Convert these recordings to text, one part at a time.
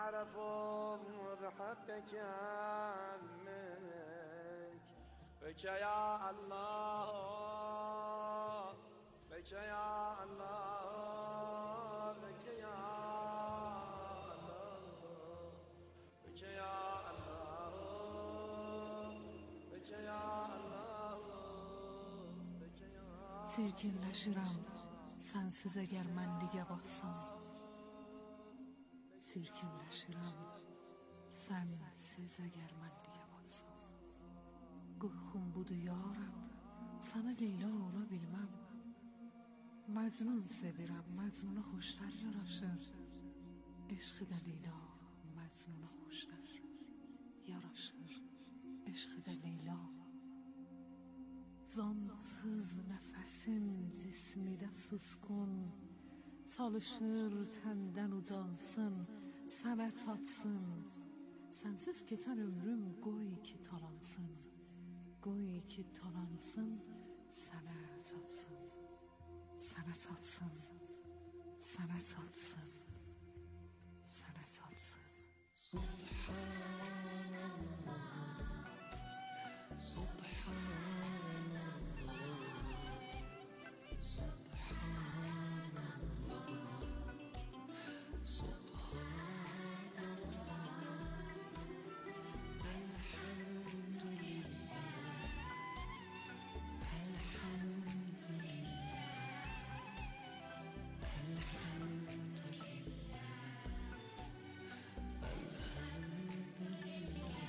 عرفوا بحقك عنك بك يا الله بك يا الله بك يا الله بك يا الله بك يا الله بك يا Sirkinləşirəm sənsiz əgər mən ligə batsam. Sirkinləşirəm sənsiz əgər mən ligə batsam. Qorxum budur ya Rəbb, sana Leyla ola bilməm. Məcnun sevirəm, məcnuna xoşlar yaraşır. Eşqi də Leyla, məcnuna xoşlar yaraşır. Eşqi də Leyla. Cansız nəfəsim cismidə suskun, çalışır təndən ucansın, sənə çatsın. Sənsiz keçən ömrüm qoy ki talansın, qoy ki talansın, sənə çatsın, sənə çatsın, sənə çatsın, sənə çatsın. Subhanallah, Subhanallah, Subhanallah, Subhanallah, Elhamdülillah, Elhamdülillah, Elhamdülillah, Elhamdülillah.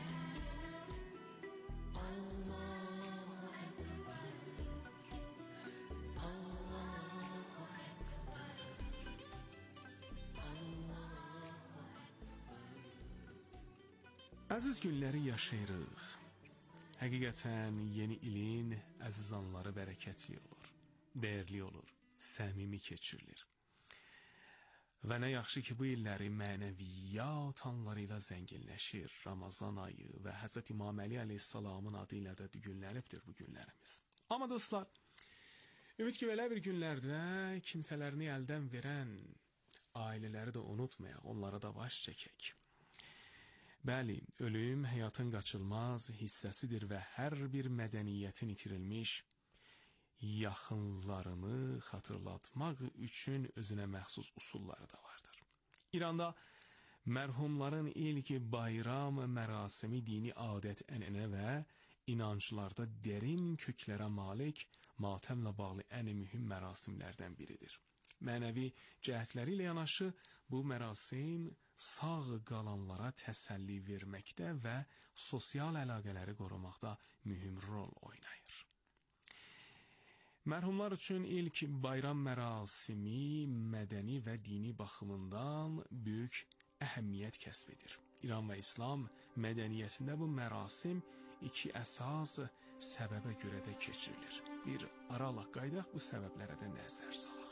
Allahu Ekber, Allahu Ekber, Allahu Ekber. Əziz günləri yaşayırıq. Həqiqətən yeni ilin əziz anları bərəkətli olur, dəyərli olur, səmimi keçirilir. Və nə yaxşı ki, bu illəri mənəviyyat anlarıyla zənginləşir. Ramazan ayı və Həzrət İmam Əli əleyhissalamın adı ilə də günləribdir bu günlərimiz. Amma dostlar, ümid ki, belə bir günlərdə kimsələrini əldən verən ailələri də unutmayaq, onlara da baş çəkək. Bəli, ölüm həyatın qaçılmaz hissəsidir və hər bir mədəniyyətin itirilmiş yaxınlarını xatırlatmaq üçün özünə məxsus usulları da vardır. İranda mərhumların ilk bayram mərasimi dini adət-ənənə və inanclarda dərin köklərə malik, matəmlə bağlı ən mühüm mərasimlərdən biridir. Mənəvi cəhətləri ilə yanaşı bu mərasim sağ qalanlara təsəlli verməkdə və sosial əlaqələri qorumaqda mühüm rol oynayır. Mərhumlar üçün ilk bayram mərasimi mədəni və dini baxımından böyük əhəmiyyət kəsb edir. İran və İslam mədəniyyətində bu mərasim iki əsas səbəbə görə də keçirilir. Bir aralıq qaydaq bu səbəblərə də nəzər salaq.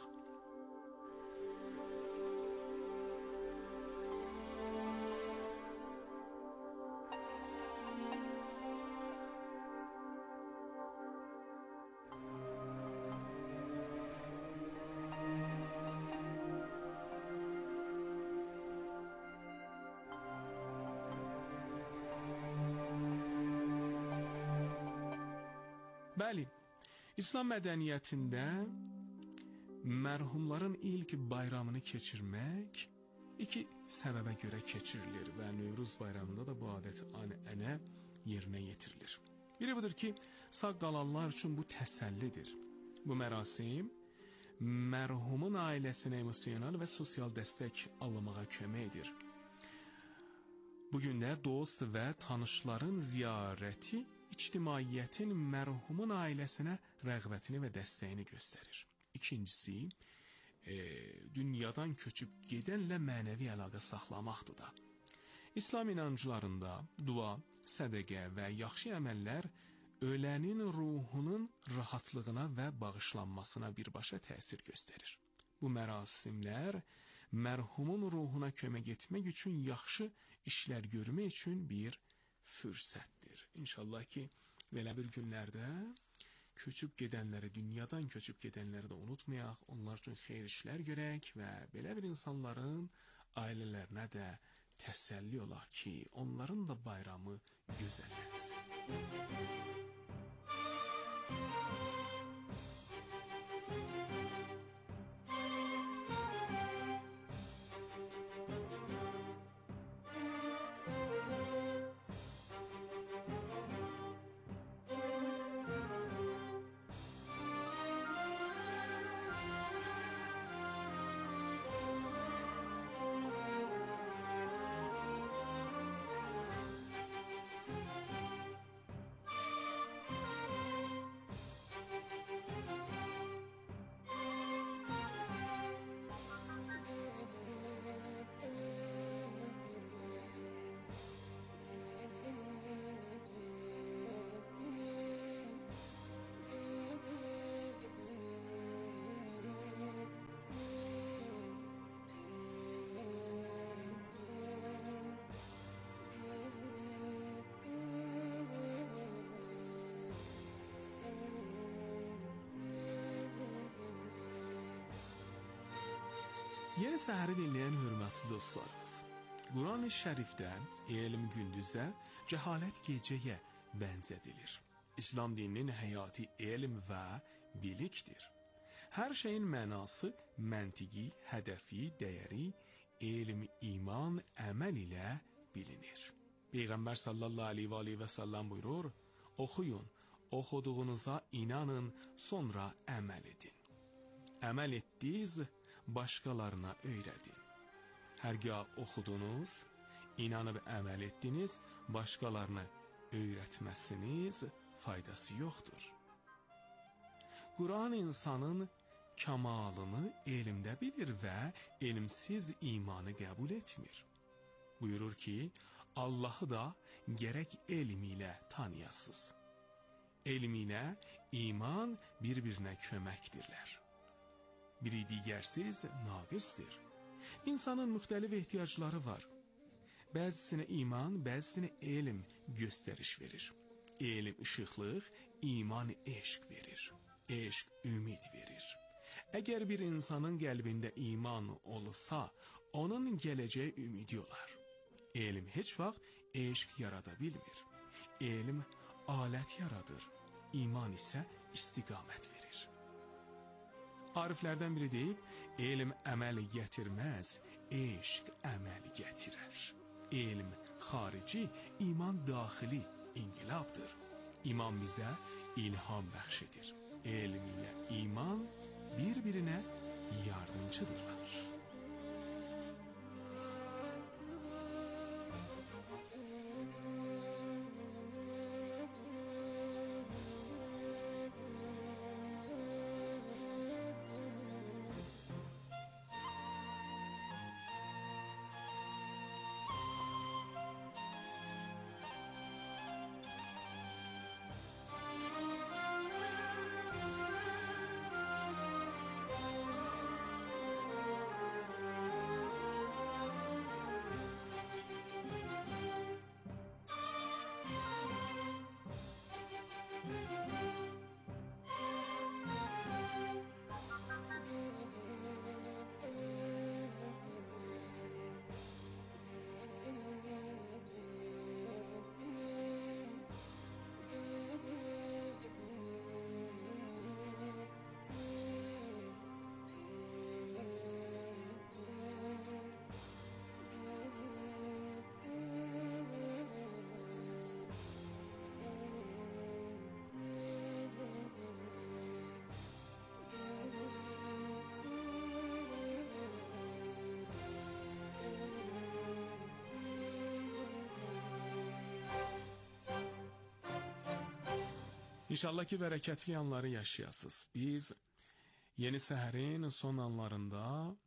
Bəli, İslam mədəniyyətində mərhumların ilk bayramını keçirmək iki səbəbə görə keçirilir və Nevruz bayramında da bu adət-ənənə yerinə yetirilir. Biri budur ki, sağ qalanlar üçün bu təsəllidir. Bu mərasim mərhumun ailəsinə emosional və sosial dəstək almağa kömək edir. Bugün də dost və tanışların ziyarəti ictimaiyyətin mərhumun ailəsinə rəğbətini və dəstəyini göstərir. İkincisi, dünyadan köçüb gedənlə mənəvi əlaqə saxlamaqdır da. İslam inanclarında dua, sədəqə və yaxşı əməllər ölənin ruhunun rahatlığına və bağışlanmasına birbaşa təsir göstərir. Bu mərasimlər mərhumun ruhuna kömək etmək üçün yaxşı işlər görmək üçün bir fürsətdir. İnşallah ki, belə bir günlərdə köçüb gedənləri, dünyadan köçüb gedənləri də unutmayaq, onlar üçün xeyir işlər görək və belə bir insanların ailələrinə də təsəlli ola ki, onların da bayramı gözəllənsin. Yeni səhəri dinləyən hörmətli dostlarımız, Quran-ı Şərifdə elm gündüzə, cəhalət gecəyə bənzədilir. İslam dininin həyati elm və bilikdir. Hər şeyin mənası, məntiqi, hədəfi, dəyəri, elm, iman, əməl ilə bilinir. Peyğəmbər sallallahu aleyhi və səlləm buyurur, oxuyun, oxuduğunuza inanın, sonra əməl edin. Əməl etdiniz, başqalarına öyrədin. Hərgah oxudunuz, inanıb əməl etdiniz, başqalarına öyrətməsiniz faydası yoxdur. Quran insanın kamalını elmdə bilir və elmsiz imanı qəbul etmir. Buyurur ki, Allahı da gərək elm ilə tanıyasınız. Elm ilə iman bir-birinə köməkdirlər. Biri digərsiz naqisdir. İnsanın müxtəlif ehtiyacları var. Bəzisinə iman, bəzisinə elm göstəriş verir. Elm işıqlıq, iman eşq verir. Eşq ümid verir. Əgər bir insanın qəlbində iman olsa, onun gələcəyi ümidi olar. Elm heç vaxt eşq yarada bilmir. Elm alət yaradır, iman isə istiqamət verir. Ariflərdən biri deyib, elm əməl gətirməz, eşq əməl gətirər. Elm xarici, iman daxili inqilabdır. İman bizə ilham bəxş edir. Elm ilə iman bir-birinə yardımcıdırlar. İnşallah ki, bərəkətli anları yaşayasınız. Biz yeni səhərin son anlarında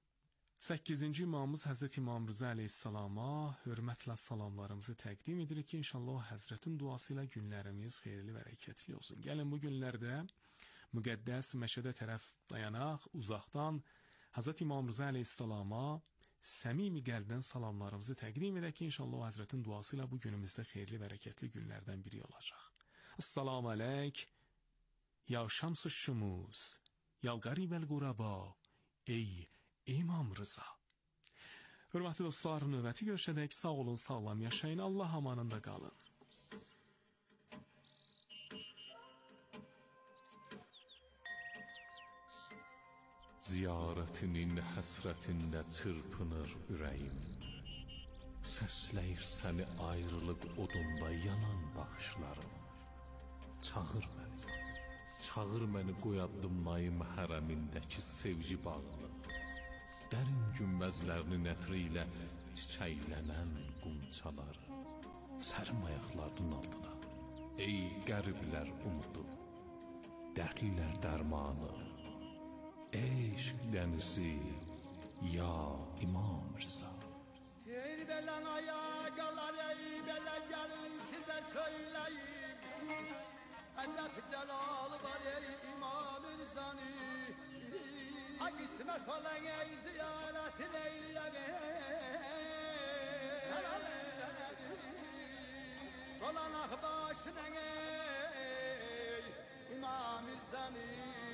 8-ci imamımız Həzrət İmam Rıza əleyhissalama hörmətlə salamlarımızı təqdim edirik ki, inşallah Həzrətin duası ilə günlərimiz xeyirli, bərəkətli olsun. Gəlin bu günlərdə müqəddəs məşədə tərəf dayanaq, uzaqdan Həzrət İmam Rıza əleyhissalama səmimi qəlbdən salamlarımızı təqdim edək ki, inşallah Həzrətin duası ilə bu günümüzdə xeyirli, bərəkətli günlərdən biri olacaq. Assalamu aleyk, ya şams-ı şumuz, ya garib el-quraba, ey İmam Rıza. Hörmətli dostlar, növbəti görüşədək sağ olun, sağlam yaşayın, Allah amanında qalın. Ziyarətinin həsrətində çırpınır ürəyim. Səsləyir səni ayrılıq odunda yanan baxışlarım. Çağır məni qoy addımlayım hərəmindəki sevgi bağını. Dərin günbəzlərinin ətri ilə çiçəklənən qumçaları. Sərim ayaqlarının altına, ey qəriblər umudu, dərdlilər dərmanı. Eşq dənizi, ya İmam Rıza. Ey belen ayakalar, ey belen gelin size söyleyeyim. Edep celal var ey İmam Rıza'nı. Ha kısmet olan ey ziyaretin eyleyeyim. Dolanak başına ey İmam Rıza'nı.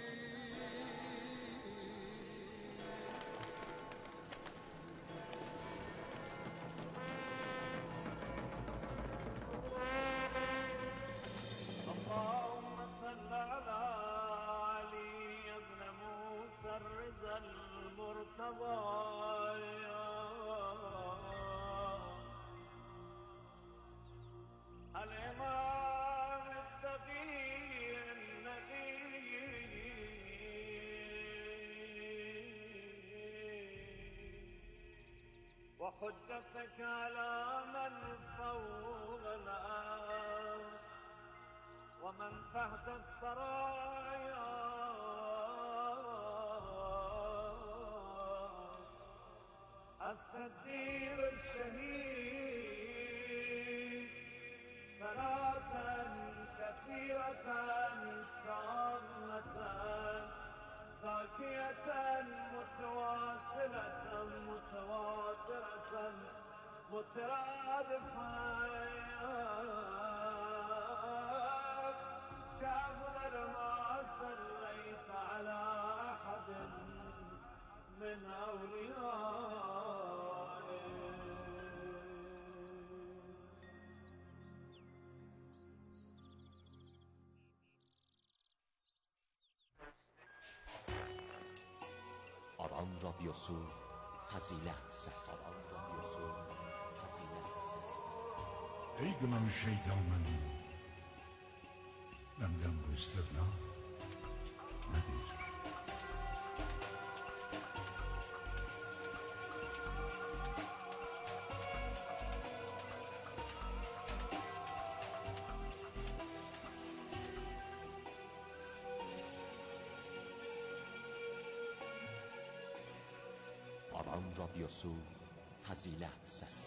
اللهم صل على علي بن موسى الرضا المرتضى الإمام التقي النبي وحجتك على من فوق الأرض ومن تحت الثرايا الصديق الشهيد صلاة كثيرة تامة زاكية متواصلة متواترة مترادفة كأفضل ما صليت على أحد من أوليائك. Aran Radyosu Fazilet Sesi. Aran Radyosu Fazilet Sesi. Ey kınamış şeytanın, benden bu istirna nedir? Aran Radyosu Fazilet Sesi.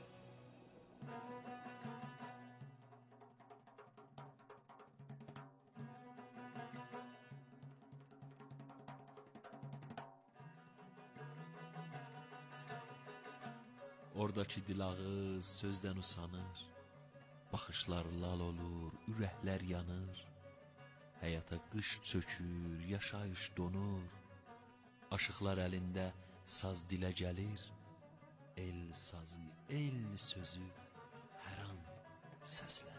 Oradakı dilağız sözdən usanır, baxışlar lal olur, ürəklər yanır, həyata qış çökür, yaşayış donur, aşıqlar əlində saz dilə gəlir, el sazı, el sözü hər an səslənir.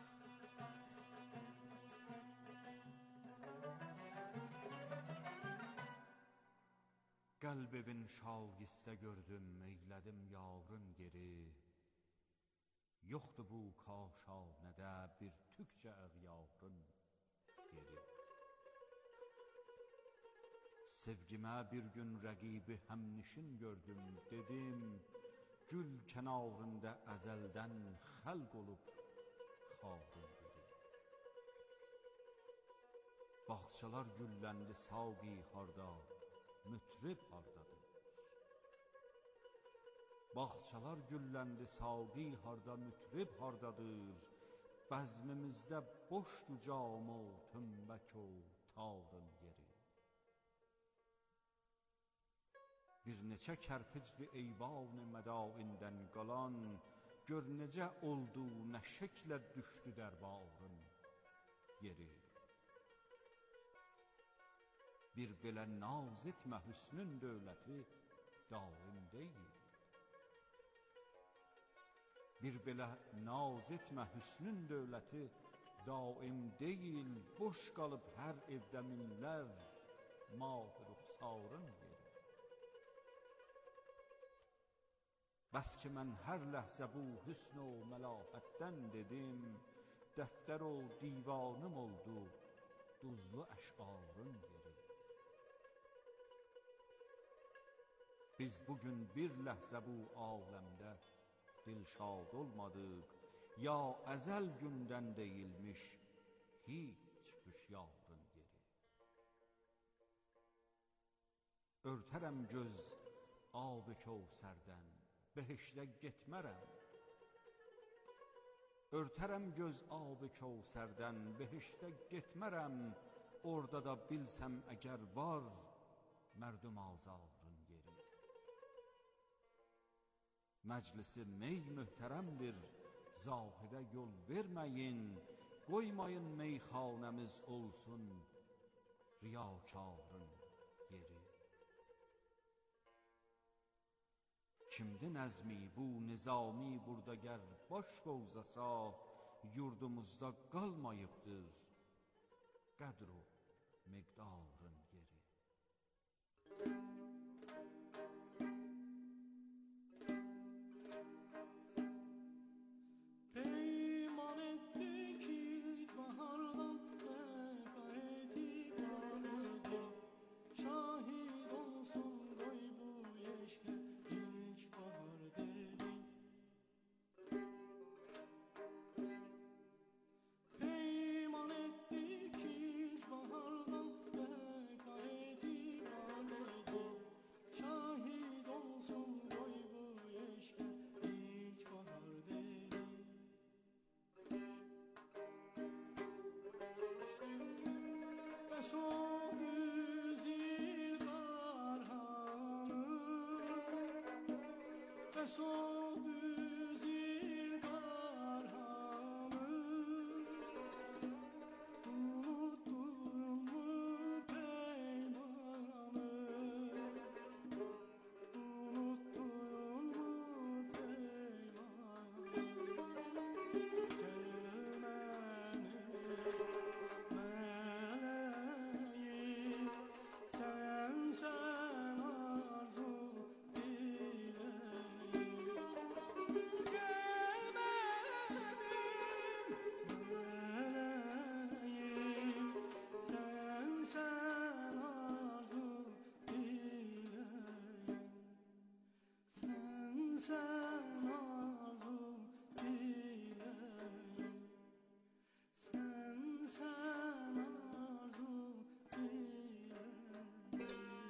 Qəlbivin şagistə gördüm, eylədim yarın geri. Yoxdur bu kaşanədə bir tükcə əğyarın geri. Sevgimə bir gün rəqibi həmnişin gördüm, dedim, gül kənarında əzəldən xəlq olub xarın geri. Bağçalar gülləndi saqi harda, mütrib hardadır? Bağçalar gülləndi saqi harda, mütrib hardadır? Bəzmimizdə boşdu cam o tümbək o tarın yeri. Bir neçə kərpicli eyvan-ı mədaindən qalan, gör necə oldu, nə şəklə düşdü dərbarın yeri. Bir belə naz etmə hüsnün dövləti daim deyil. Bir belə naz etmə hüsnün dövləti, daim deyil, boş qalıb hər evdə minlər mah-ı ruxsarın yeri. Bəs ki mən hər ləhzə bu hüsn o məlahətdən dedim, dəftər o divanım oldu duzlu əşarın yeri. Biz bugün bir ləhzə bu aləmdə dilşad olmadıq, ya əzəl gündən deyilmiş hiç hüşyarın yeri. Örtərəm göz ab-ı kəvsərdən, behişdə getmərəm. Örtərəm göz ab-ı kəvsərdən, behişdə getmərəm. Orada da bilsəm əgər var mərdüm azarın yeri. Məclisi mey möhtərəmdir, zahidə yol verməyin, qoymayın meyxanəmiz olsun riyakarın yeri. Kimdi nəzmi bu nizami burada gər baş qovzasa, yurdumuzda qalmayıbdır qədr o miqdarın yeri. Peyman ettik ilk bahardan vəfa etibar edin, şahid olsun qoy bu eşqə ilk bahar dedin. Peyman ettik ilk bahardan vəfa etibar edin, şahid olsun qoy bu eşqə ilk bahar dedin. Bəs o güzil qarhanım, bəs o güzil qarhanım, unutdunmu peymanım, unutdunmu peymanım. Gel mənim mələyim, sənsən arzu diləyim. Gel mənim mələyim, sənsən arzu diləyim. Sənsən arzu diləyim. Sənsən arzu diləyim.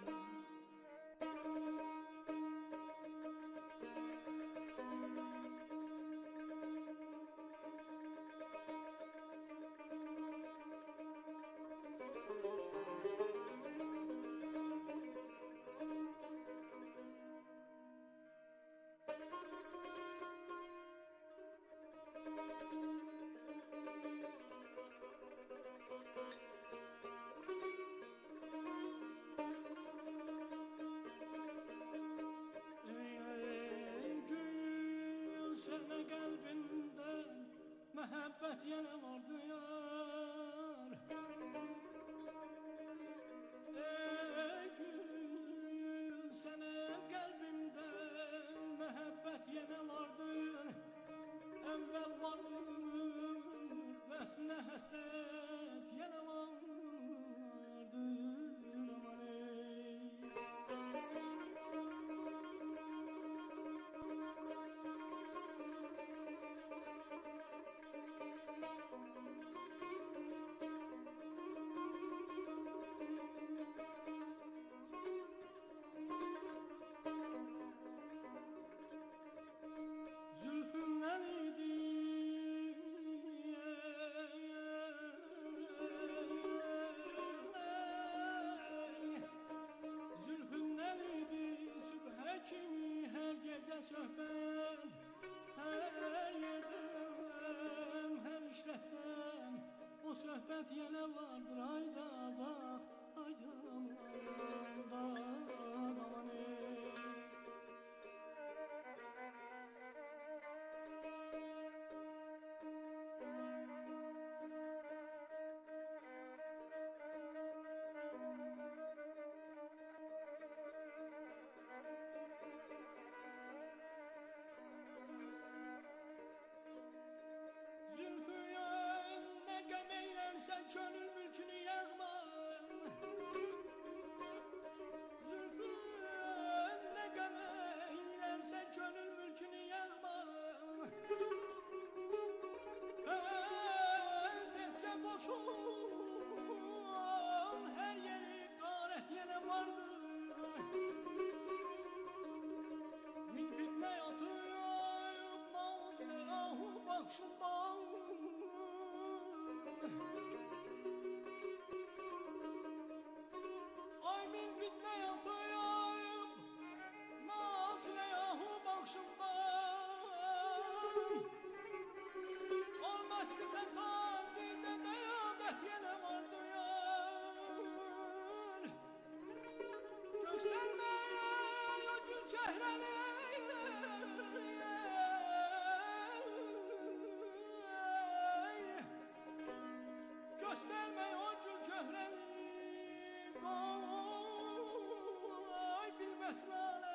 Ey gül, sənə qəlbində məhəbbət yenə vardı yar. Ey gül, sənə qəlbimdə məhəbbət yenə vardı. Əvvəl vardı ömür, bəs nə həsrət yenə vardı. Aman ey. Zülfündən idi, zülfündən idi sübhə kimi hər gecə söhbət, hər yerdəm, hər işlətdən o söhbət yenə vardır. Ayda bax, ayda aman ey. bakışından. Ay min fitne yatayım Nazile yahu bakışından. Olmaz ki fetan dide deyadet yine vardı yar. Gösterme o gül çehreni, gösterme o gül çehreni. Ay bilmez lale.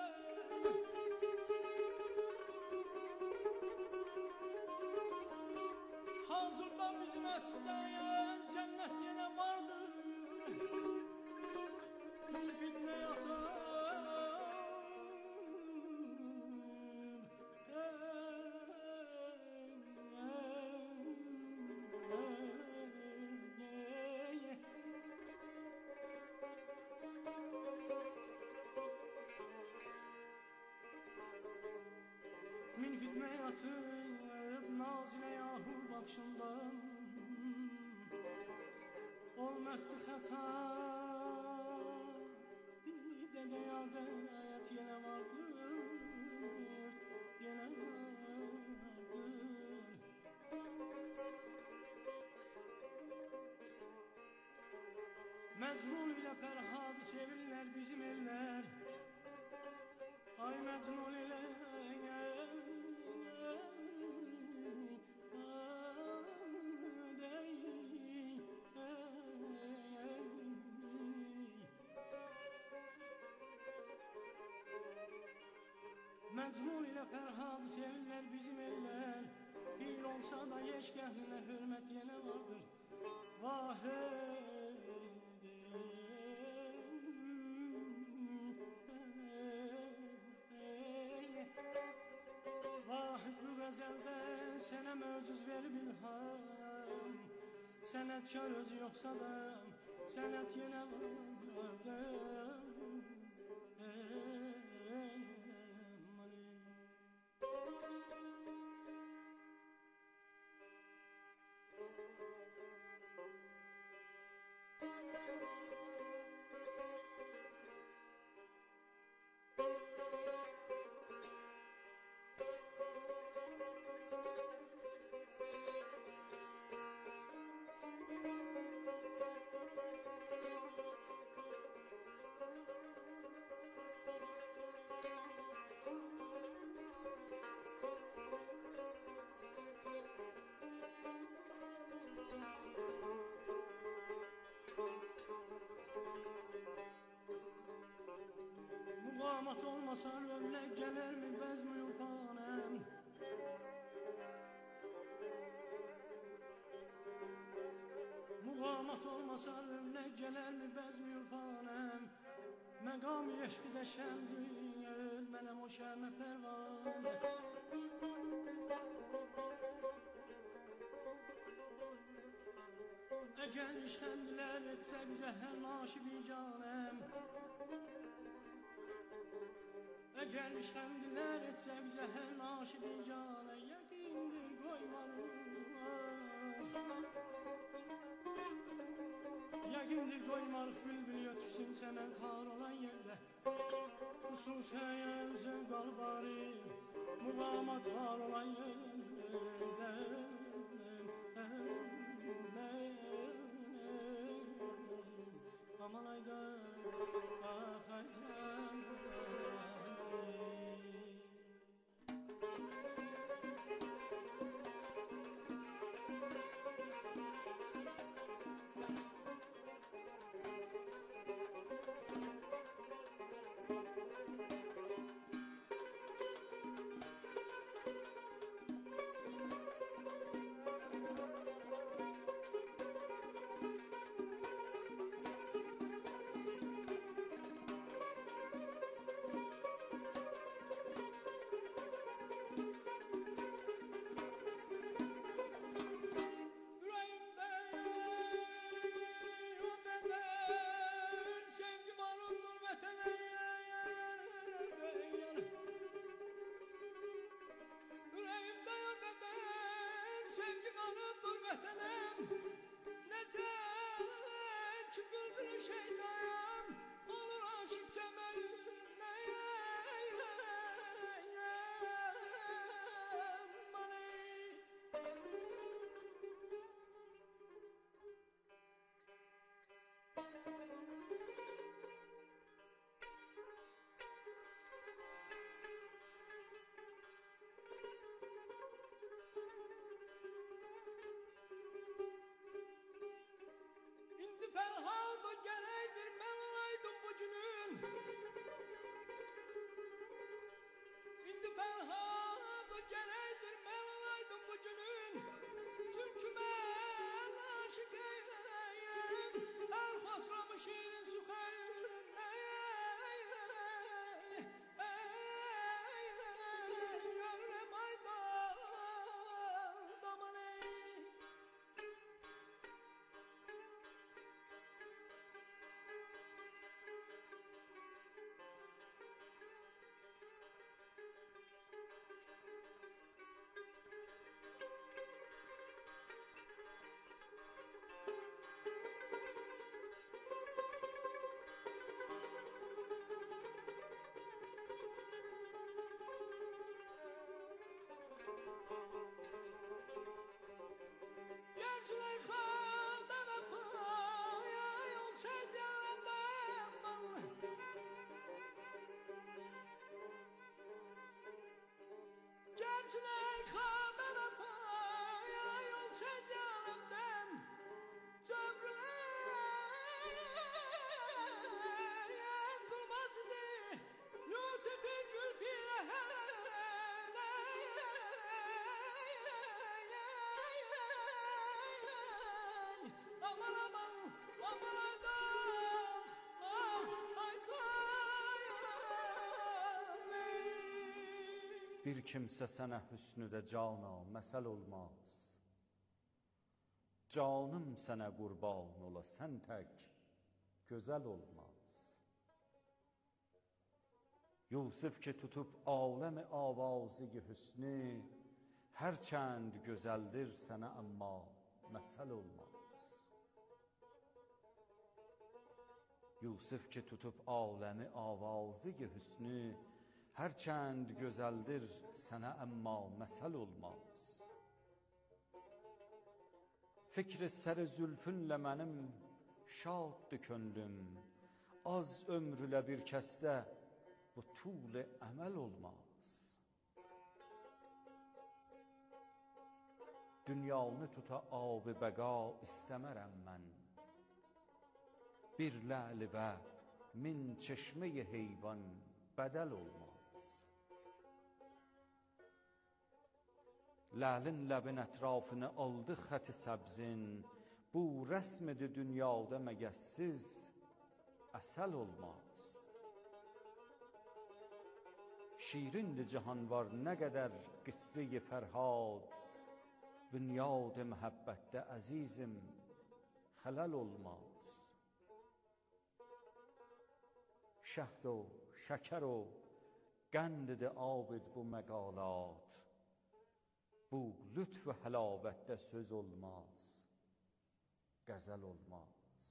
Hazırda bizim esirden cennet yine vardır. Fitne yatar. Min fitne yatıp nazile yahu bakışından. Olmazdı hata dede yadet yine vardır, yine vardır. Mecnun ile Ferhad'ı sevirler bizim eller. Ay Mecnun ile Mecnun ile Ferhad'ı sevirler bizim eller. Pir olsa da yeşgahline hürmet yine vardır. Vahid bu gazelde sene mövcuz ver bilham. Senetkar özü yoksa da senet yine vardır. Muğamat olmasa örnek gelir mi bezmi urfanem? Muğamat olmasa örnek gelir mi bezmi urfanem? Megam yeşki de şemdir, benim o şeme pervane. Eğer işkendiler etse bize her naşibi canem. Eğer işkendiler etse bize her naşibi cane. Yakindir koymarım. Yakindir koymarıq bülbül ötüşsün çəmən xar olan yerdə. Xüsusiyə zövqal bari muğamat var olan yerdə. Aman ayda, ah ayda. Bir kimsə sənə hüsnüdə cana məsəl olmaz. Canım sənə qurban ola, sən tək gözəl olmaz. Yusuf ki tutub aləm-i avazı-i hüsnü, hərçənd gözəldir sənə amma məsəl olmaz. Yusuf ki tutub aləm-i avazı-i hüsnü, hərçənd gözəldir sənə amma məsəl olmaz. Fikri sər-i zülfünlə mənim şaddır könlüm, az ömrülə bir kəsdə bu tul-i əməl olmaz. Dünyanı tuta ab-i bəqa istəmərəm mən, bir ləli və min çeşme-i heyvan bədəl olmaz. Ləlin ləbin ətrafını aldı xəti səbzin, bu rəsm-i dünyada məgəssiz əsəl olmaz. Şirindir cihan var nə qədər qisse-i Fərhad, bünyad-ı məhəbbətdə əzizim xələl olmaz. Şəhd o şəkər o qənd-i abid bu məqalat, bu lütf və həlavətdə söz olmaz, qəzəl olmaz.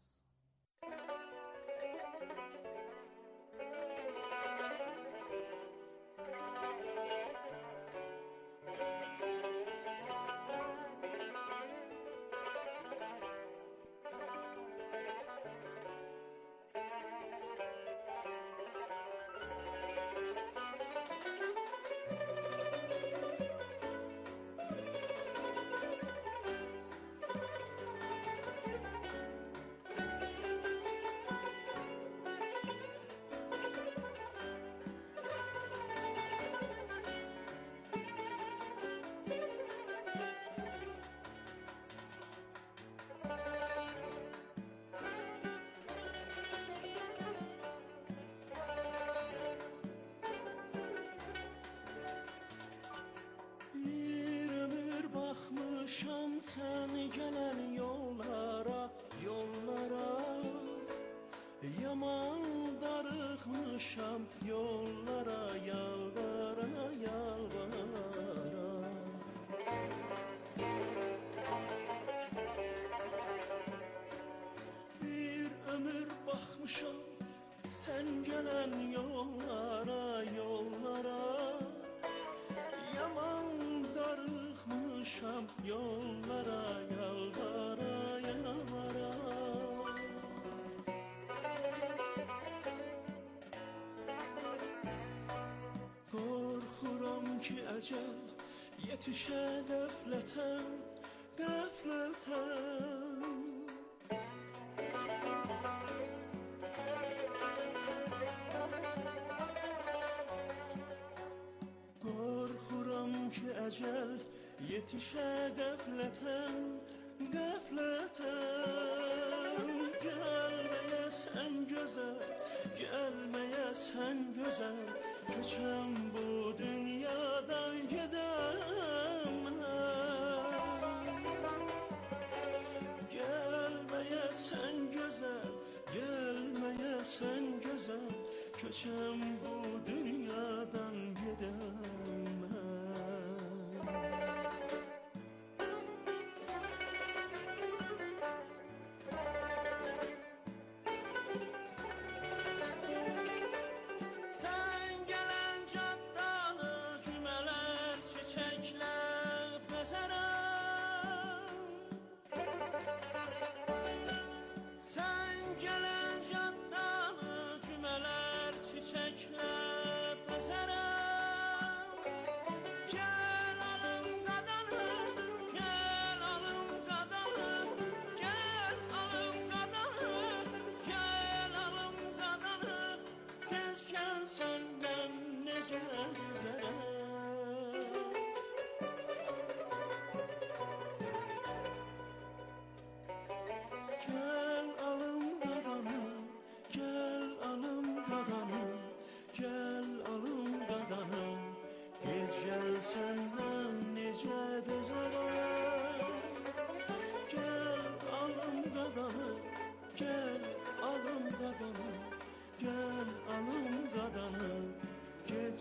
Baxmışam sən gələn yollara, yollara, yaman darıxmışam yollara, yalvara, yalvara. Bir ömür baxmışam sən gələn yollara, yollara, yaman darıxmışam yollara, yalvara, yalvara. Qorxuram ki əcəl yetişə qəflətən, qəflətən. Qorxuram ki əcəl yetişə qəflətən, qəflətən. Gəlməyəsən gözəl, gəlməyəsən gözəl, köçəm bu dünyadan gedəm mən. Gəlməyəsən gözəl, gəlməyəsən gözəl, köçəm bu dünyadan gedəm mən. Gel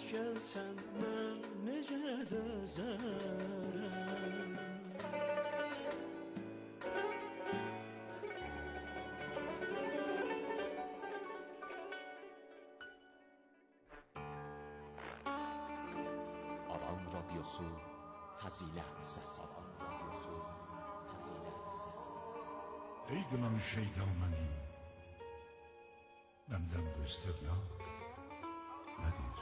gəlsən mən necə dözərəm. Aran radyosu Fəzilət səsi. Aran radyosu Fəzilət səsi. Ey kılan şeytanəni, benden bu istirnak nedir?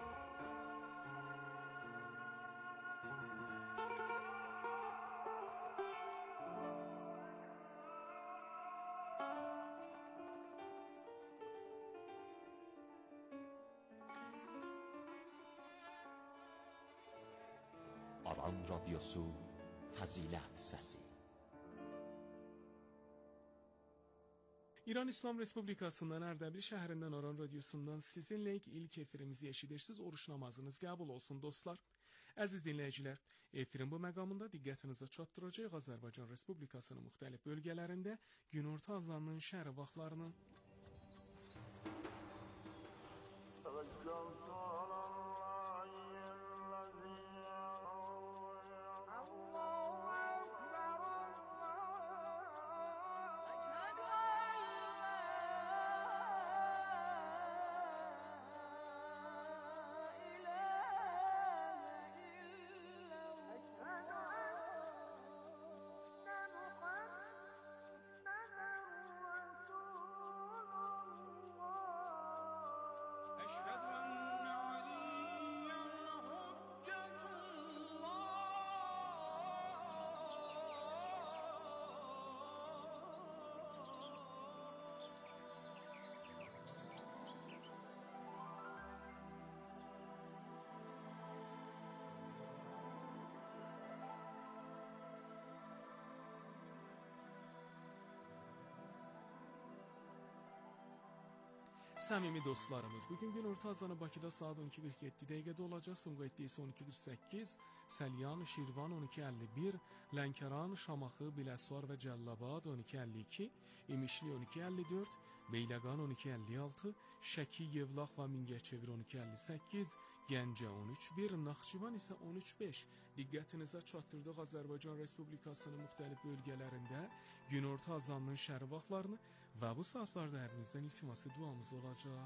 Aran radyosu Fəzilət səsi. İran İslam Respublikasından Ərdəbil şəhərindən Aran radyosundan sizinlə ilk efirimizi eşidirsiniz. Oruç namazınız qəbul olsun dostlar. Əziz dinləyicilər, efirin bu məqamında diqqətinizə çatdıracağıq Azərbaycan Respublikasının müxtəlif bölgələrində günorta azanının şəhər vaxtlarını. Səmimi dostlarımız, bugün günorta azanı Bakıda saat 12:47 dəqiqədə olacaq. Sumqayıtda isə 12:48, Səlyan, Şirvan 12:51, Lənkəran, Şamaxı, Biləsuvar və Cəllabad 12:52, İmişli 12:54, Beyləqan 12:56, Şəki, Yevlax və Mingəçevir 12:58, Gəncə 13:1, Naxçıvan isə 13:5. Diqqətinizə çatdırdıq Azərbaycan Respublikasının müxtəlif bölgələrində günorta azanının şəhər vaxtlarını və bu saatlarda ərinizdən iltiması duamız olacaq.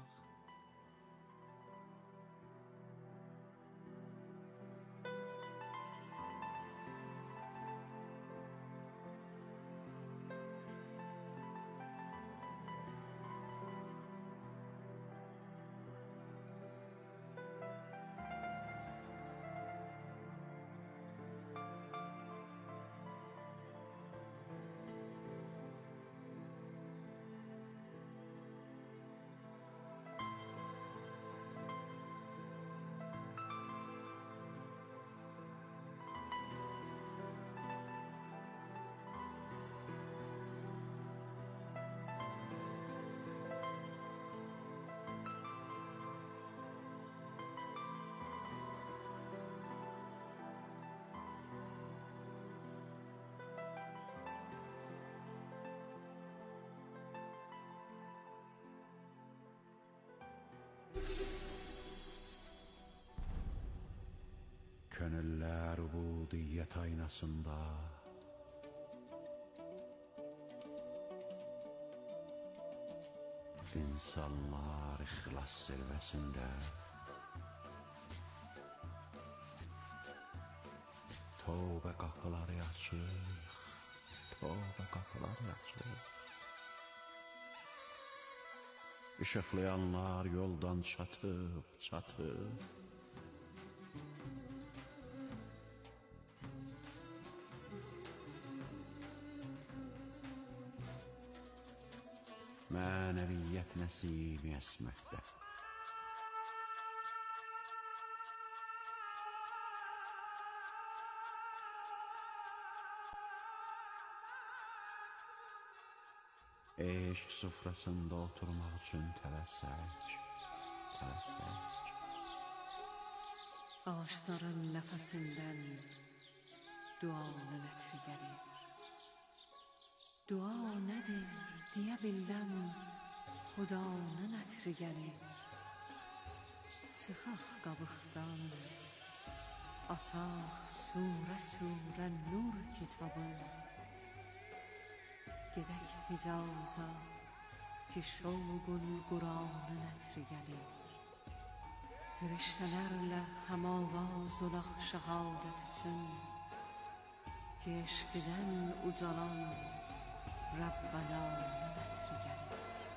Könüller ubudiyet aynasında insanlar ihlas zirvesinde tövbe kapıları açık, tövbe kapıları açık. Işıklayanlar yoldan çatıp çatıp mənəviyyət nəsimi əsməkdə. Eşq sufrasında oturmaq üçün tələsək, tələsək. Ağaçların nəfəsindən duanın ətri gəlir. Dua nədir deyə biləm, Xudanın ətri gəlir. Çıxaq qabıqdan, açaq surə nur kitabı. Gedək Hicaza ki şovqul Qur'anın ətri gəlir. Firiştələrlə həmavaz olaq şəhadət üçün, ki eşqdən ucalan Rəbbənanın ətri gəlir.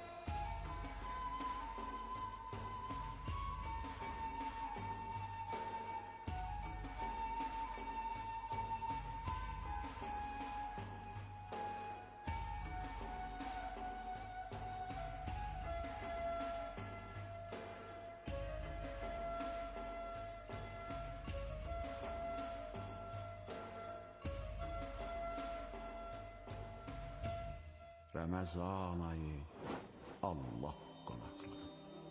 Ramazan ayı Allah qonaqlığı.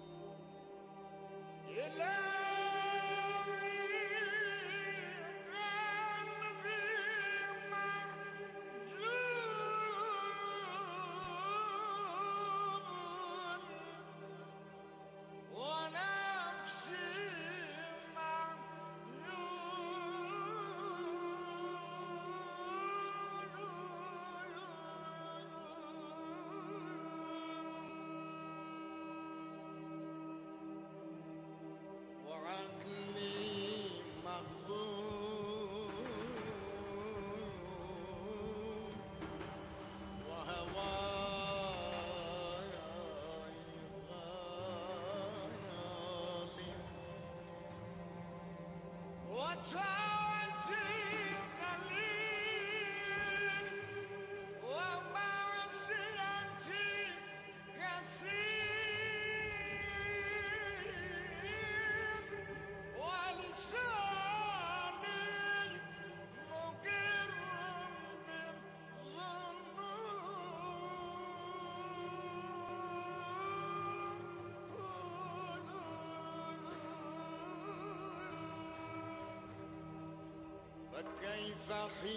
فكيف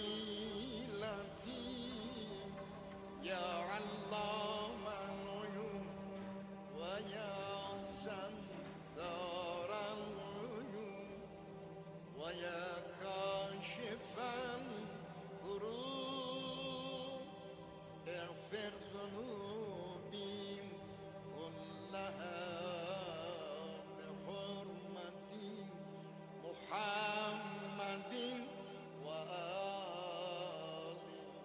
حيلتي يا علام الغيوب ويا ستار الغيوب ويا كاشف الكروب اغفر ذنوبي كلها بحرمة محمد وآل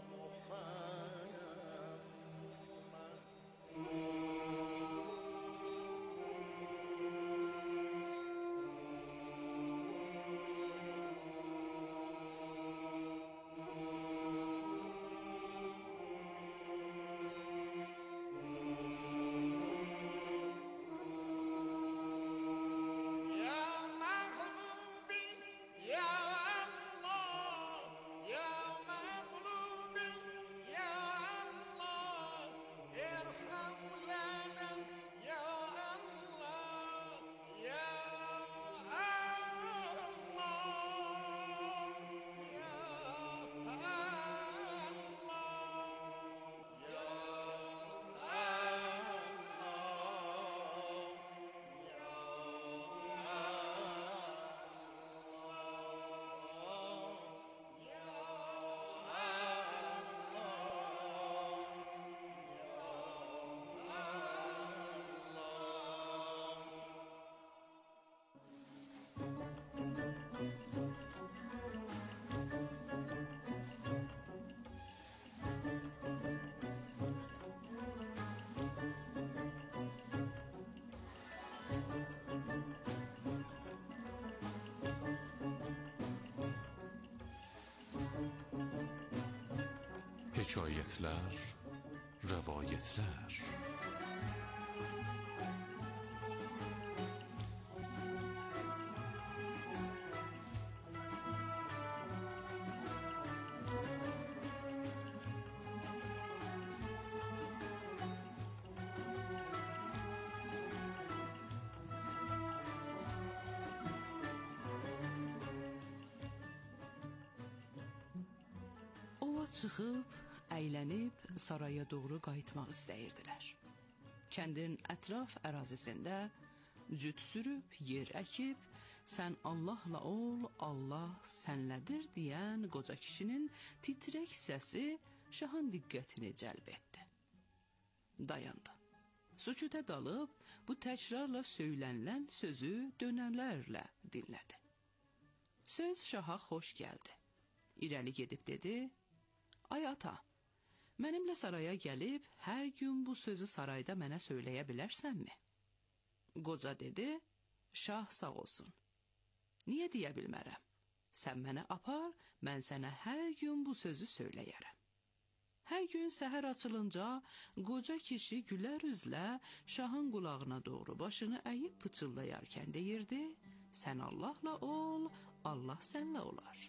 Hekayetler, rəvayətlər. Ova çıxıb, əylənib saraya doğru qayıtmaq istəyirdilər. Kəndin ətraf ərazisində cüt sürüb, yer əkib, sən Allahla ol, Allah sənlədir deyən qoca kişinin titrək səsi şahın diqqətini cəlb etdi. Dayandı. Sükutə dalıb, bu təkrarla söylənilən sözü dönərlərlə dinlədi. Söz şaha xoş gəldi. İrəli gedib dedi, ay ata, mənimlə saraya gəlib, hər gün bu sözü sarayda mənə söyləyə bilərsənmi? Qoca dedi, şah sağ olsun. Niyə deyə bilmərəm? Sən mənə apar, mən sənə hər gün bu sözü söyləyərəm. Hər gün səhər açılınca qoca kişi gülər üzlə şahın qulağına doğru başını əyib pıçıldayarkən deyirdi, sən Allahla ol, Allah sənlə olar.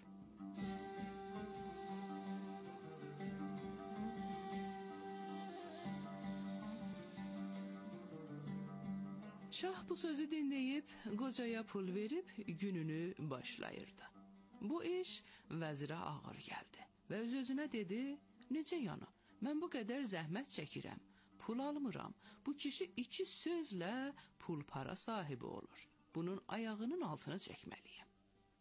Şah bu sözü dinləyib, qocaya pul verib gününü başlayırdı. Bu iş vəzirə ağır gəldi və öz-özünə dedi, necə yana, mən bu qədər zəhmət çəkirəm, pul almıram, bu kişi 2 sözlə pul para sahibi olur, bunun ayağının altına çəkməliyim.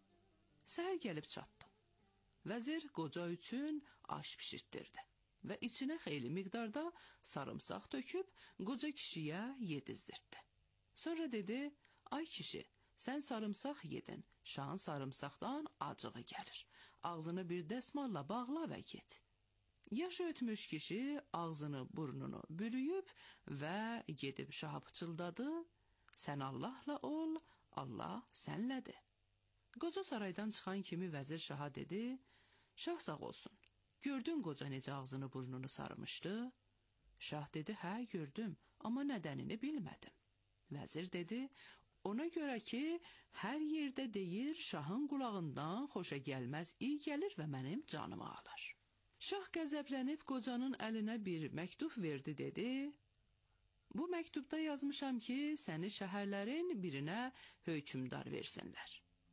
Səhər gəlib çatdı. Vəzir qoca üçün aş pişirtdirdi və içinə xeyli miqdarda sarımsaq töküb qoca kişiyə yedizdirdi. Sonra dedi, ay kişi, sən sarımsaq yedin, şahın sarımsaqdan acığı gəlir, ağzını bir dəsmalla bağla və yed. Yaşı ötmüş kişi ağzını burnunu bürüyüb və gedib şaha pıçıldadı, sən Allahla ol, Allah sənlədir. Qoca saraydan çıxan kimi vəzir şaha dedi, şah sağ olsun, gördün qoca necə ağzını burnunu sarımışdı? Şah dedi, hə gördüm, amma nədənini bilmədim. Vəzir dedi, ona görə ki, hər yerdə deyir, şahın qulağından xoşa gəlməz iy gəlir və mənim canımı alır. Şah qəzəblənib qocanın əlinə bir məktub verdi, dedi, bu məktubda yazmışam ki, səni şəhərlərin birinə hökümdar versinlər.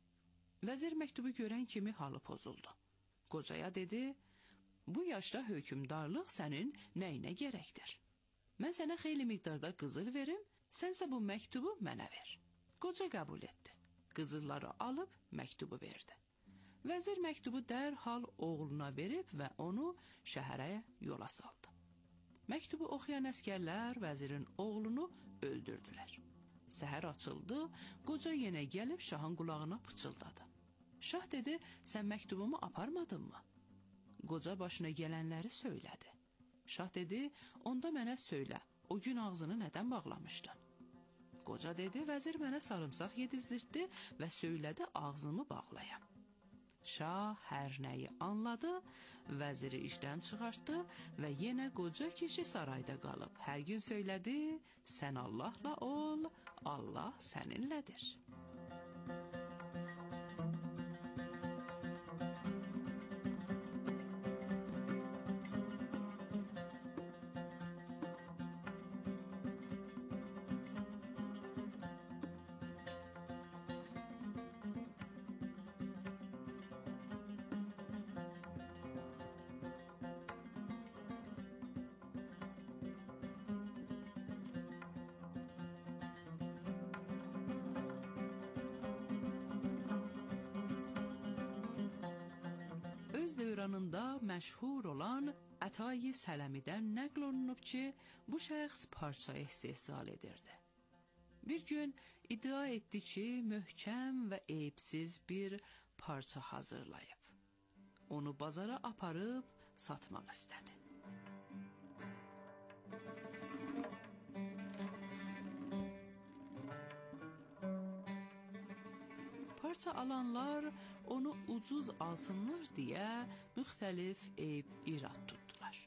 Vəzir məktubu görən kimi halı pozuldu. Qocaya dedi, bu yaşda hökümdarlıq sənin nəyinə gərəkdir? Mən sənə xeyli miqdarda qızıl verim, sənsə bu məktubu mənə ver. Qoca qəbul etdi. Qızılları alıb məktubu verdi. Vəzir məktubu dərhal oğluna verib və onu şəhərə yola saldı. Məktubu oxuyan əskərlər vəzirin oğlunu öldürdülər. Səhər açıldı, qoca yenə gəlib şahın qulağına pıçıldadı. Şah dedi, sən məktubumu aparmadın mı? Qoca başına gələnləri söylədi. Şah dedi, onda mənə söylə, o gün ağzını nədən bağlamışdın? Qoca dedi, vəzir mənə sarımsaq yedizdirdi və söylədi ağzımı bağlayam. Şah hər nəyi anladı, vəziri işdən çıxartdı və yenə qoca kişi sarayda qalıb. Hər gün söylədi, sən Allahla ol, Allah səninlədir. Öz dövranında məşhur olan Ətai Sələmidən nəql olunub ki, bu şəxs parça istehsal edirdi. Bir gün iddia etdi ki, möhkəm və eybsiz bir parça hazırlayıb. Onu bazara aparıb satmaq istədi. Parça alanlar onu ucuz alsınlar deyə müxtəlif irad tutdular.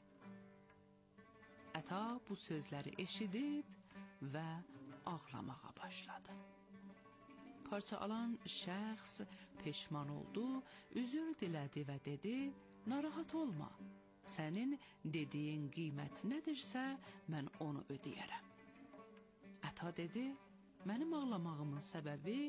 Əta bu sözləri eşidib və ağlamağa başladı. Parça alan şəxs peşman oldu, üzr dilədi və dedi, narahat olma, sənin dediyin qiymət nədirsə, mən onu ödəyərəm. Əta dedi, mənim ağlamağımın səbəbi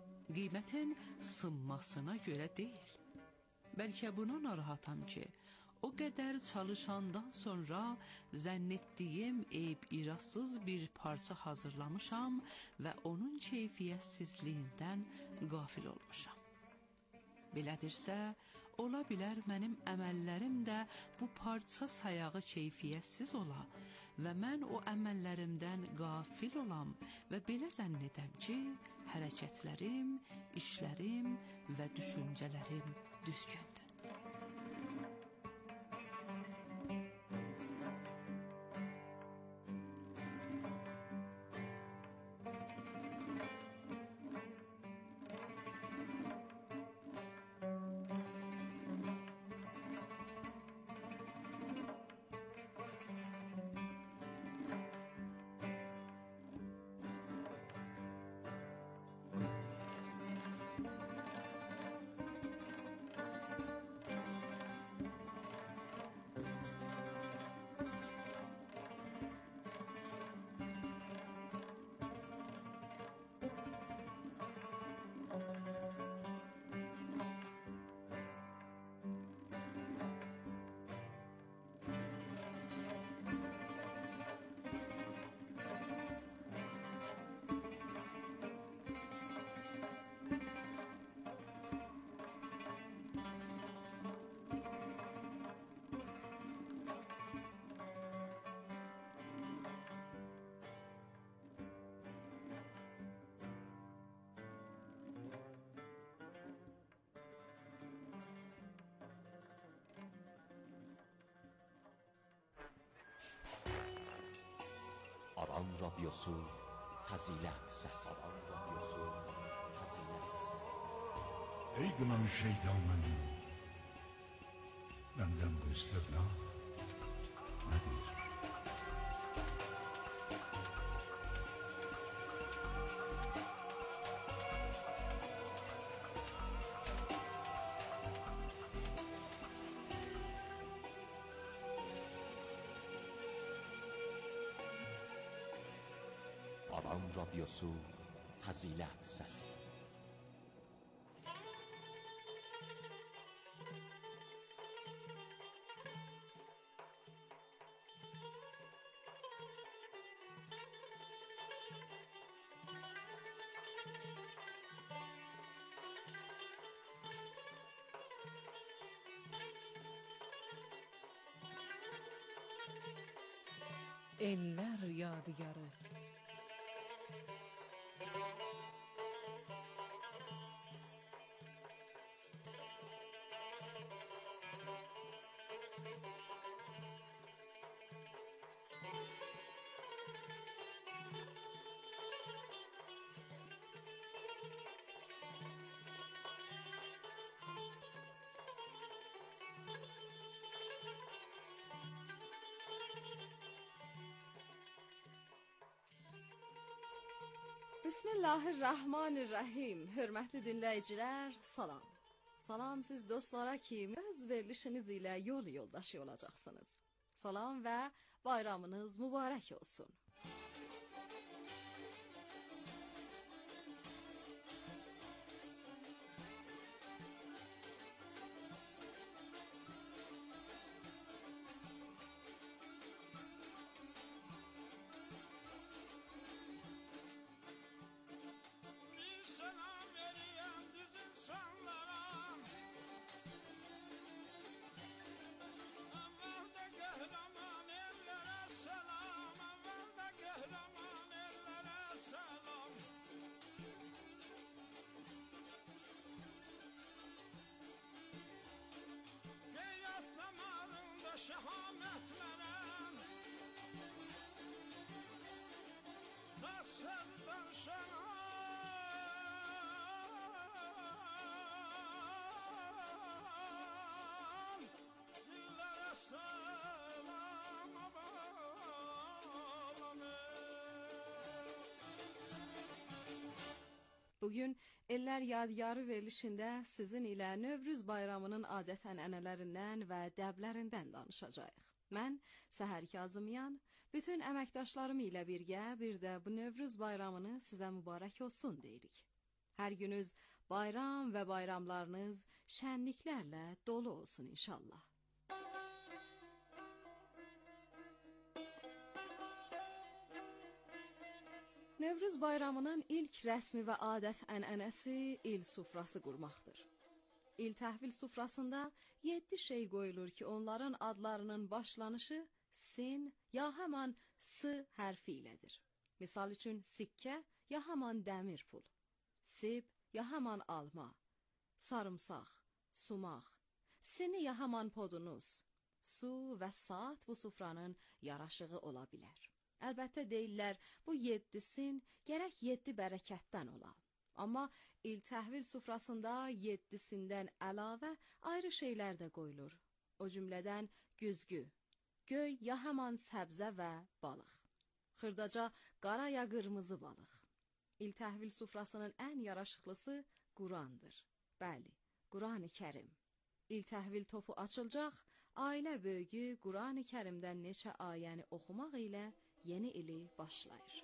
qiymətin sınmasına görə deyil. Bəlkə buna narahatam ki, o qədər çalışandan sonra zənn etdiyim eyb-irasız bir parça hazırlamışam və onun keyfiyyətsizliyindən qafil olmuşam. Belədirsə, ola bilər mənim əməllərim də bu parça sayağı keyfiyyətsiz ola və mən o əməllərimdən qafil olam və belə zənn edəm ki, hərəkətlərim, işlərim və düşüncələrim düzgündür. Aran Radyosu Fəzilət Səsi. Aran Radyosu Fəzilət Səsi. Ey qınan şeytanəni, məndən bu istirna nədir? Aran Radyosu Fəzilət Səsi. Ellər yadigarı. Bismillahirrahmanirrahim. Hörmətli dinləyicilər, salam. Salam siz dostlara ki, öz verilişiniz ilə yoldaşı olacaqsınız. Salam və bayramınız mübarək olsun. Şehametlerem Tatsızdan şenan Dillere selam Bugün Eller Yadigarı verilişində sizin ilə Növrüz bayramının adət-ənənələrindən və dəblərindən danışacağıq. Mən Səhər Kazımyan, bütün əməkdaşlarım ilə birgə bir də bu Növrüz bayramını sizə mübarək olsun deyirik. Hər günüz bayram və bayramlarınız şənliklərlə dolu olsun inşallah. Nevruz bayramının ilk rəsmi və adət-ənənəsi il sufrası qurmaqdır. İl təhvil sufrasında 7 şey qoyulur ki, onların adlarının başlanışı sin ya həman s hərfi ilədir. Misal üçün sikkə ya həman dəmir pul, sib ya həman alma, sarımsaq, sumaq, sini ya həman podunuz, su və saat bu sufranın yaraşığı ola bilər. Əlbəttə deyirlər, bu 7 sin gərək 7 bərəkətdən ola. Amma il təhvil sufrasında 7-sindən əlavə ayrı şeylər də qoyulur. O cümlədən güzgü, göy ya həman səbzə və balıq, xırdaca qara ya qırmızı balıq. İl təhvil sufrasının ən yaraşıqlısı Qurandır. Bəli, Qurani Kərim. İl təhvil topu açılacaq, ailə böyüyü Qurani Kərimdən neçə ayəni oxumaq ilə yeni ili başlayır.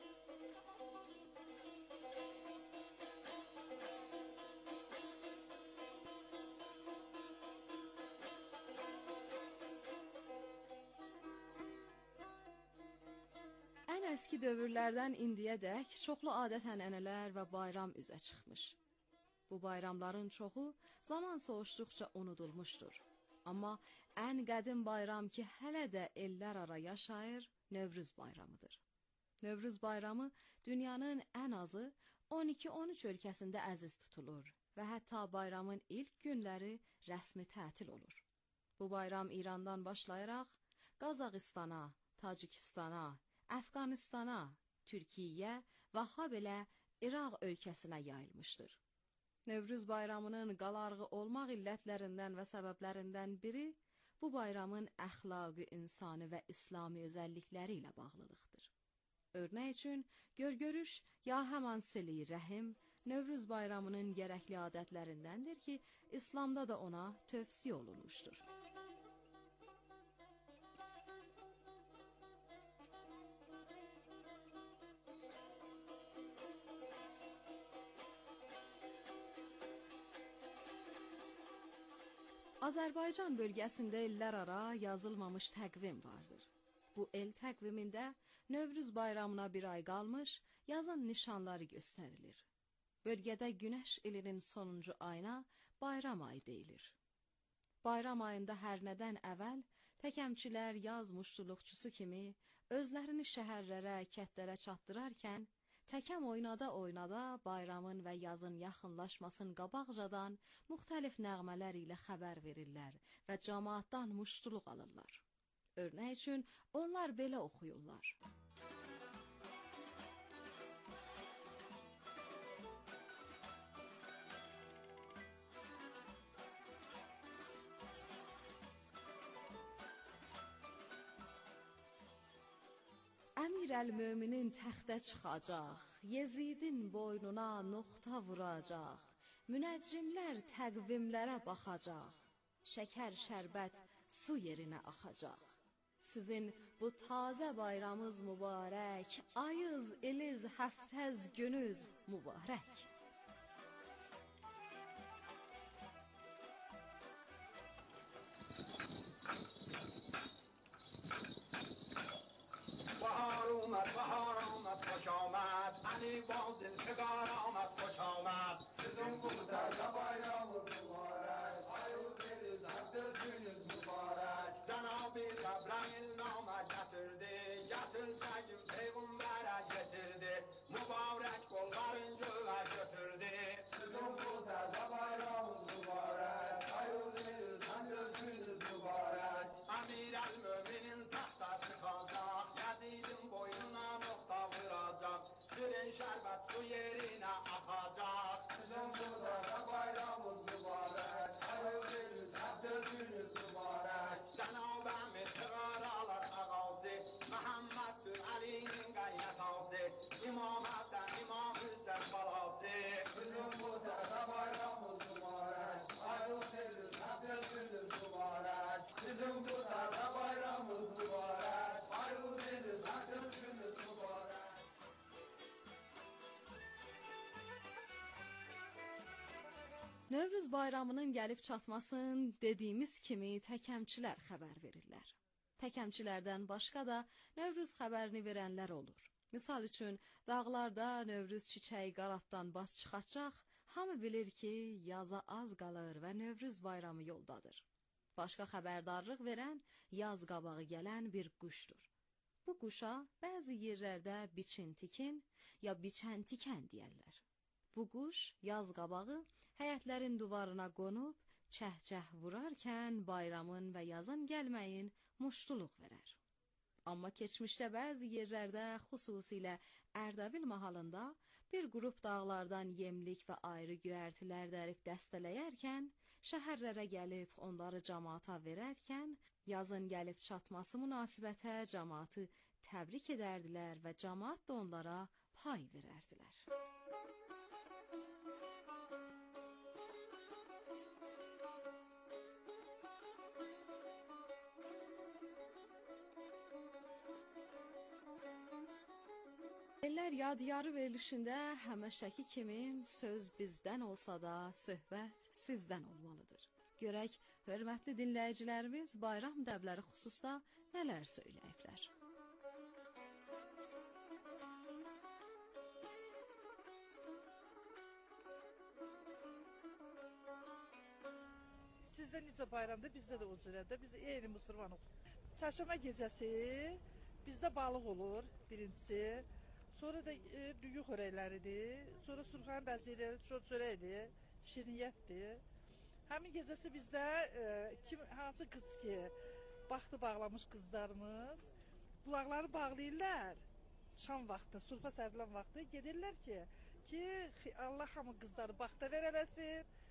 Ən əski dövrlərdən indiyədək çoxlu adət-ənənələr və bayram üzə çıxmış. Bu bayramların çoxu zaman soğuşduqca unudulmuşdur. Amma ən qədim bayram ki, hələ də ellər ara yaşayır, Növruz bayramıdır. Növruz bayramı dünyanın ən azı 12-13 ölkəsində əziz tutulur və hətta bayramın ilk günləri rəsmi tətil olur. Bu bayram İrandan başlayaraq Qazaxıstana, Tacikistana, Əfqanistana, Türkiyə və habelə İraq ölkəsinə yayılmışdır. Növruz bayramının qalarğı olmaq illətlərindən və səbəblərindən biri bu bayramın əxlaqi, insani və İslami özəllikləri ilə bağlılıqdır. Örnək üçün, görgörüş ya həman sili rəhim Növruz bayramının gərəkli adətlərindəndir ki, İslamda da ona tövsiyə olunmuşdur. Azərbaycan bölgəsində illər ara yazılmamış təqvim vardır. Bu el təqvimində Növruz bayramına bir ay qalmış, yazın nişanları göstərilir. Bölgədə günəş ilinin sonuncu ayına bayram ayı deyilir. Bayram ayında hər nədən əvvəl təkəmçilər yaz muştuluqçusu kimi özlərini şəhərlərə, kəndlərə çatdırarkən, təkəm oynada-oynada bayramın və yazın yaxınlaşmasın qabaqcadan müxtəlif nəğmələr ilə xəbər verirlər və cəmaatdan muştuluq alırlar. Örnək üçün, onlar belə oxuyurlar. Əmir-əl-möminin təxtə çıxacaq, Yezidin boynuna noxta vuracaq, münəccimlər təqvimlərə baxacaq, şəkər şərbət su yerinə axacaq. Sizin bu tazə bayramınız mübarək, ayız, iliz, həftəz günüz mübarək. بهار آمد خوش آمد علی باز دلفگار آمد خوش آمد sizin bu taze bayramınız mübarek hayırlı deniz hafta gününüz mübarek Cenab-ı Cebrail nama getirdi getirseyim peygambere getirdi mübarek kolların göğe götürdü sizin bu taze bayramınız mübarek hayırlı deniz hafta gününüz mübarek Emir-el-Müminin tahta çıkacak Yazidin boynuna nokta vuracak Şirin şerbet su yerine akacak Sizin burada da bayramınız mübarek Hayırlıyız, abdestiniz mübarek Cenab-ı Emir tıgaralar ağazı Muhammed'dir Ali'nin gaynatası İmametten İmam Hüseyin balası Sizin burada da bayramınız mübarek Hayırlıyız, abdestiniz mübarek Sizin burada da bayramınız mübarek Hayırlıyız, abdestiniz mübarek Növruz bayramının gəlib çatmasın dediyimiz kimi təkəmçilər xəbər verirlər. Təkəmçilərdən başqa da Növruz xəbərini verənlər olur. Misal üçün, dağlarda Növrüz çiçəyi qaratdan bas çıxacaq, hamı bilir ki, yaza az qalır və Növrüz bayramı yoldadır. Başqa xəbərdarlıq verən, yaz qabağı gələn bir quşdur. Bu quşa bəzi yerlərdə biçin-tikin ya biçən-tikən deyərlər. Bu quş yaz qabağı həyətlərin divarına qonub, çəh-çəh vurarkən bayramın və yazın gəlməyin muştuluq verər. Amma keçmişdə bəzi yerlərdə, xüsusilə Ərdəbil mahalında bir qrup dağlardan yemlik və ayrı göyərtilər dərib dəstələyərkən, şəhərlərə gəlib onları cəmaata verərkən, yazın gəlib çatması münasibətə cəmaatı təbrik edərdilər və cəmaat da onlara pay verərdilər. Eller yadigarı verilişində həməşəki kimi söz bizdən olsa da söhbət sizdən olmalıdır. Görək, hörmətli dinləyicilərimiz bayram dəbləri xüsusda nələr söyləyiblər. Sizdə necə bayramda, bizdə də o cürədə. Biz eyni müsəlmanıq. Çərşənbə gecəsi bizdə balıq olur, birincisi. Sonra da düyü xörəkləridir. Sonra Surxan bəziri, şor çörəkdir, şirniyyətdir. Həmin gecəsi bizdə hansı qız ki, vaxtı bağlamış qızlarımız, qulaqları bağlayırlar. Şam vaxtı, surfa sərilən vaxtı gedirlər ki, Allah hamı qızları vaxta verələsin,